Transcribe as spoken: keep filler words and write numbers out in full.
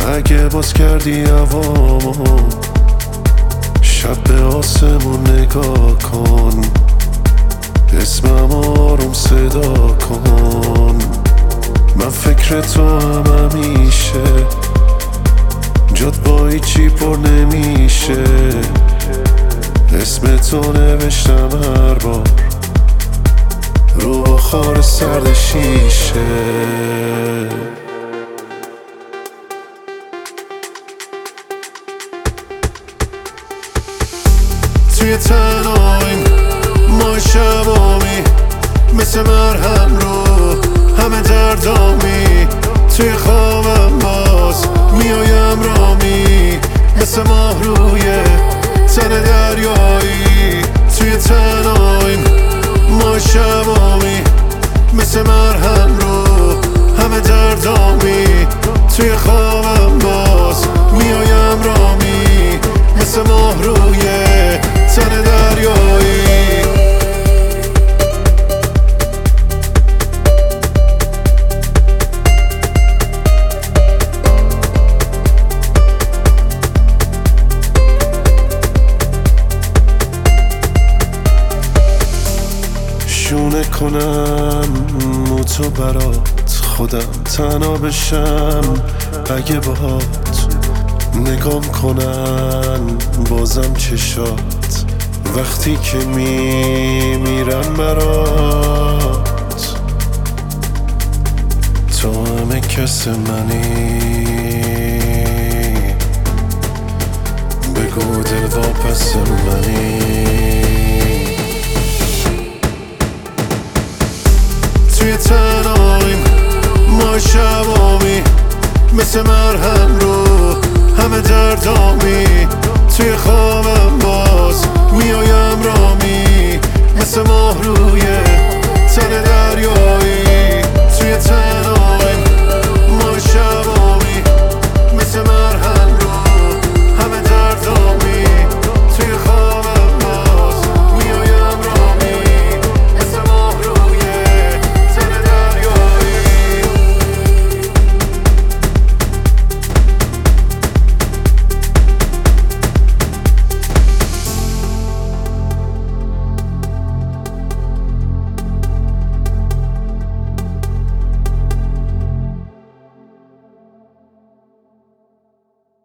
اگه باز کردی هوامو شب به آسمون نگاه کن، اسمم آروم صدا کن. من فکر تو هم همیشه، جات با هیچی پر نمیشه. اسم تو نوشتم هر بار رو بخار سرد شیشه. توی تنهاییم ما شبامی، مثل مرهم رو همه دردامی. توی خوابم باز میایم رامی، مثل ماه روی تن دریایی. توی تنهاییم ما شبامی، مثل مرهم رو همه دردامی. توی خوابم باز میایم رامی، مثل ماه روی تن دریایی. شونه کنم مو تو برات، خودم تنها بشم اگه باهات. نگام کنن بازم چشات وقتی که میمیرم برات. تو همه کس منی، بگو دل واپس منی. توی تنهاییم ما شبامی، مثل مرهم رو همه دردامی. توی خوابم باز میایم رامی، مثل ماه روی